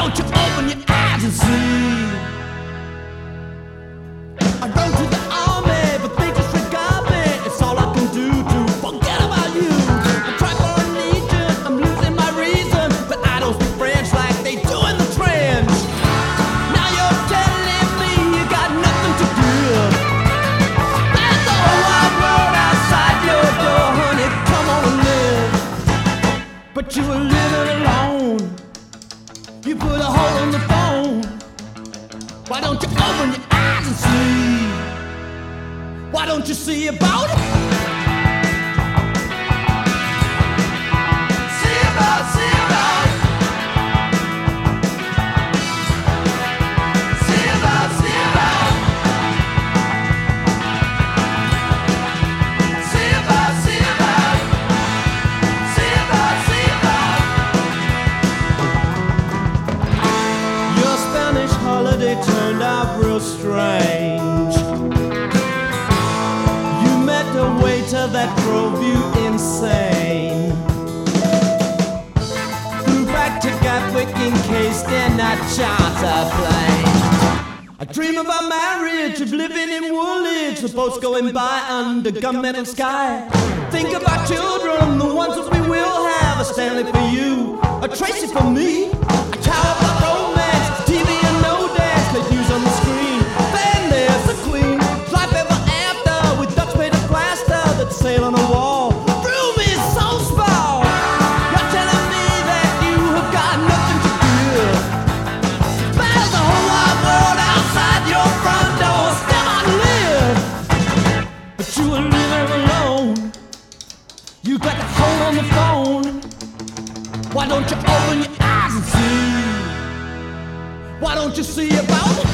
don't you open your eyes and see? I run to the army, but they disregard me. It's all I can do to forget about you. I try for a legion, I'm losing my reason, but I don't speak French like they do in the trench. Now you're telling me you got nothing to give. There's the whole wide world outside your door, honey, come on and live. But you were living alone. You put a hole in the phone. Why don't you open your eyes and see? Why don't you see about it? See about it. See about it. See about it. See about it. See about it. See about it. See about it. See about it. Your Spanish holiday turned out real strange. You met a waiter that drove you insane. Flew back to Gatwick encased in that charter plane. I dream about marriage, of living in Woolwich, the boats going by under gunmetal sky. Think about children, the ones that we will have. A Stanley for you, a Tracy for me. A cow about romance, TV and no dance, could use on the screen. Then there's the Queen, life ever after, with ducks made of plaster that sail on a wall. The room is so small. You're telling me that you have got nothing to give. There's a whole wide world outside your front door, still I live. But you were living alone. You got the hold on the phone. Why don't you open your eyes and see? Why don't you see about it?